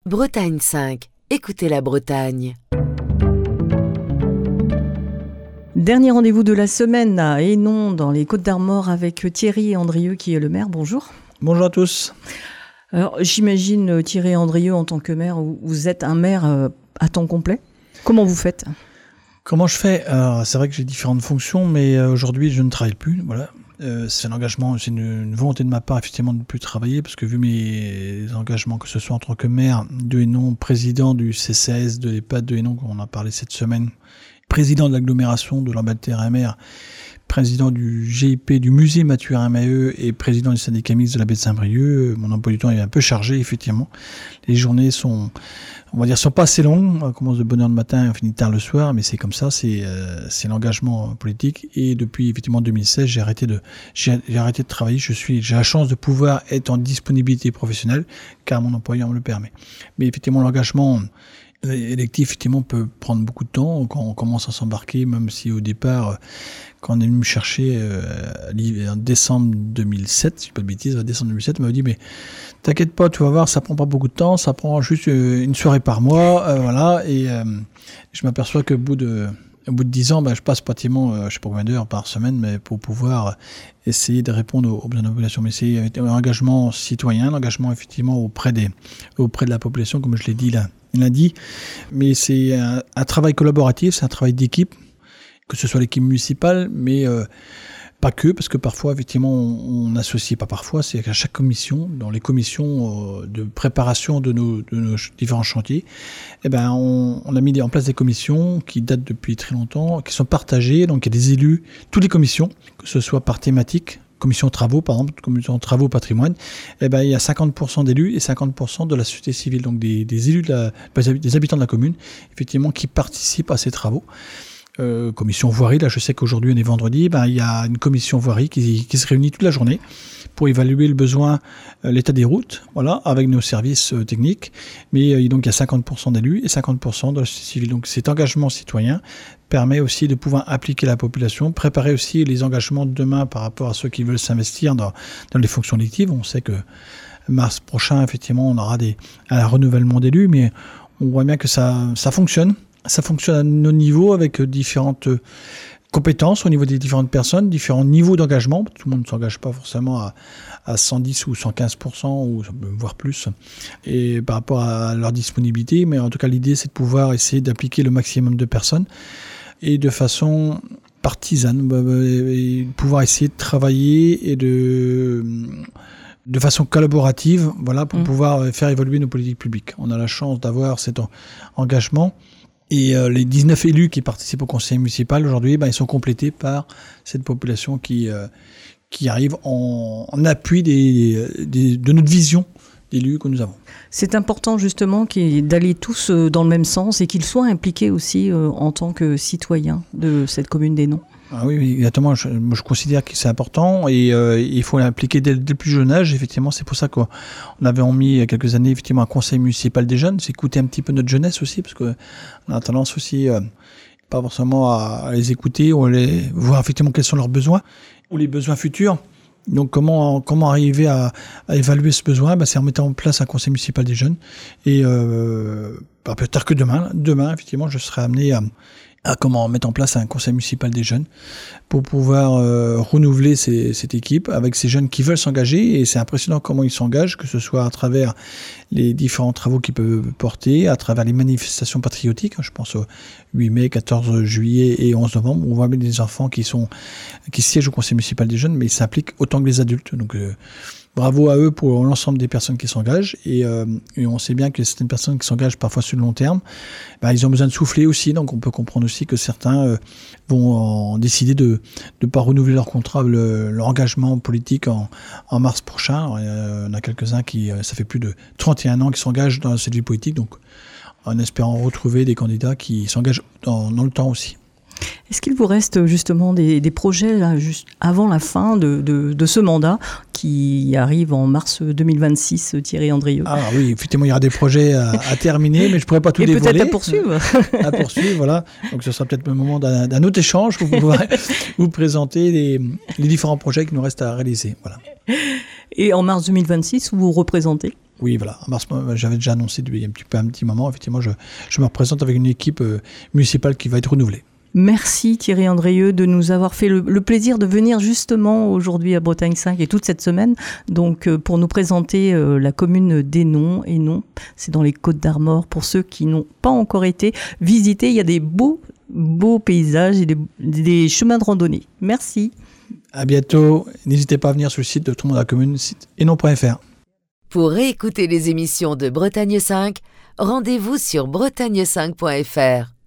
Bretagne 5. Écoutez la Bretagne. Dernier rendez-vous de la semaine à Hénon, dans les Côtes-d'Armor, avec Thierry Andrieux, qui est le maire. Bonjour. Bonjour à tous. Alors, j'imagine, Thierry Andrieux, en tant que maire, vous êtes un maire à temps complet. Comment vous faites ? Comment je fais ? Alors, c'est vrai que j'ai différentes fonctions, mais aujourd'hui, je ne travaille plus. Voilà. C'est un engagement, c'est une volonté de ma part, effectivement, de ne plus travailler, parce que vu mes engagements, que ce soit en tant que maire de Hénon, président du CCAS de l'EHPAD de Hénon, qu'on a parlé cette semaine, président de l'agglomération de l'Ambert-Terre-et-Mer, président du GIP du musée Mathieu Rémaeux et président du syndicat mixte de la baie de Saint-Brieuc, mon emploi du temps est un peu chargé, effectivement. Les journées sont, on va dire, sont pas assez longues. On commence de bonne heure le matin et on finit tard le soir, mais c'est comme ça, c'est l'engagement politique. Et depuis, effectivement, 2016, j'ai arrêté de travailler. J'ai la chance de pouvoir être en disponibilité professionnelle, car mon employeur me le permet. Mais effectivement, l'engagement électif, effectivement, peut prendre beaucoup de temps quand on commence à s'embarquer, même si au départ, quand on est venu me chercher en décembre 2007, si je ne dis pas de bêtises, en décembre 2007, on m'a dit, mais t'inquiète pas, tu vas voir, ça prend pas beaucoup de temps, ça prend juste une soirée par mois, voilà, et je m'aperçois qu'au bout de 10 ans, je passe pratiquement, je sais pas combien d'heures par semaine, mais pour pouvoir essayer de répondre aux besoins de la population. Mais c'est un engagement citoyen, l'engagement effectivement auprès de la population, comme je l'ai dit lundi. Mais c'est un travail collaboratif, c'est un travail d'équipe, que ce soit l'équipe municipale, mais pas que, parce que parfois, effectivement, on associe, pas parfois, c'est qu'à chaque commission, dans les commissions de préparation de nos différents chantiers, on a mis en place des commissions qui datent depuis très longtemps, qui sont partagées, donc il y a des élus, toutes les commissions, que ce soit par thématique, commission travaux, par exemple, commission travaux patrimoine, il y a 50% d'élus et 50% de la société civile, donc des élus, des habitants de la commune, effectivement, qui participent à ces travaux. Commission voirie, là je sais qu'aujourd'hui on est vendredi, il y a une commission voirie qui se réunit toute la journée pour évaluer le besoin, l'état des routes, voilà, avec nos services techniques, mais donc il y a 50% d'élus et 50% de la société civile. Donc cet engagement citoyen permet aussi de pouvoir appliquer la population, préparer aussi les engagements de demain par rapport à ceux qui veulent s'investir dans les fonctions électives. On sait que mars prochain, effectivement, on aura un renouvellement d'élus, mais on voit bien que ça fonctionne. Ça fonctionne à nos niveaux avec différentes compétences au niveau des différentes personnes, différents niveaux d'engagement. Tout le monde ne s'engage pas forcément à 110 ou 115%, ou voire plus, et par rapport à leur disponibilité. Mais en tout cas, l'idée, c'est de pouvoir essayer d'appliquer le maximum de personnes et de façon partisane, et pouvoir essayer de travailler et de façon collaborative, voilà, pour pouvoir faire évoluer nos politiques publiques. On a la chance d'avoir cet engagement. Et les 19 élus qui participent au conseil municipal aujourd'hui, ils sont complétés par cette population qui arrive en appui de notre vision d'élus que nous avons. C'est important justement d'aller tous dans le même sens et qu'ils soient impliqués aussi en tant que citoyens de cette commune d'Hénon. Ah oui, exactement. Je considère que c'est important et il faut l'impliquer dès le plus jeune âge. Effectivement, c'est pour ça qu'on avait mis il y a quelques années effectivement un conseil municipal des jeunes. C'est écouter un petit peu notre jeunesse aussi, parce qu'on a tendance aussi pas forcément à les écouter ou à voir effectivement quels sont leurs besoins ou les besoins futurs. Donc comment arriver à évaluer ce besoin, c'est en mettant en place un conseil municipal des jeunes et pas plus tard que demain effectivement je serai amené à comment mettre en place un conseil municipal des jeunes pour pouvoir renouveler cette équipe avec ces jeunes qui veulent s'engager. Et c'est impressionnant comment ils s'engagent, que ce soit à travers les différents travaux qu'ils peuvent porter, à travers les manifestations patriotiques. Je pense au 8 mai, 14 juillet et 11 novembre. On voit bien des enfants qui siègent au conseil municipal des jeunes, mais ils s'impliquent autant que les adultes. Donc bravo à eux pour l'ensemble des personnes qui s'engagent et on sait bien que certaines personnes qui s'engagent parfois sur le long terme, ils ont besoin de souffler aussi, donc on peut comprendre aussi que certains vont décider de ne pas renouveler leur contrat, leur engagement politique en mars prochain. Alors, il y en a quelques-uns ça fait plus de 31 ans qui s'engagent dans cette vie politique, donc en espérant retrouver des candidats qui s'engagent dans le temps aussi. Est-ce qu'il vous reste justement des projets là, juste avant la fin de ce mandat qui arrive en mars 2026, Thierry Andrieux? Ah oui, effectivement, il y aura des projets à terminer, mais je ne pourrais pas tout dévoiler. Et peut-être à poursuivre. À poursuivre, voilà. Donc ce sera peut-être le moment d'un autre échange pour pouvoir vous présenter les différents projets qui nous restent à réaliser. Voilà. Et en mars 2026, vous vous représentez ? Oui, voilà. En mars, j'avais déjà annoncé depuis un petit moment. Effectivement, je me représente avec une équipe municipale qui va être renouvelée. Merci Thierry Andrieux de nous avoir fait le plaisir de venir justement aujourd'hui à Bretagne 5 et toute cette semaine donc pour nous présenter la commune d'Hénon. Hénon, c'est dans les Côtes-d'Armor. Pour ceux qui n'ont pas encore été visités, il y a des beaux paysages et des chemins de randonnée. Merci. À bientôt. N'hésitez pas à venir sur le site de Tout le monde à la commune, site hénon.fr. Pour réécouter les émissions de Bretagne 5, rendez-vous sur bretagne5.fr.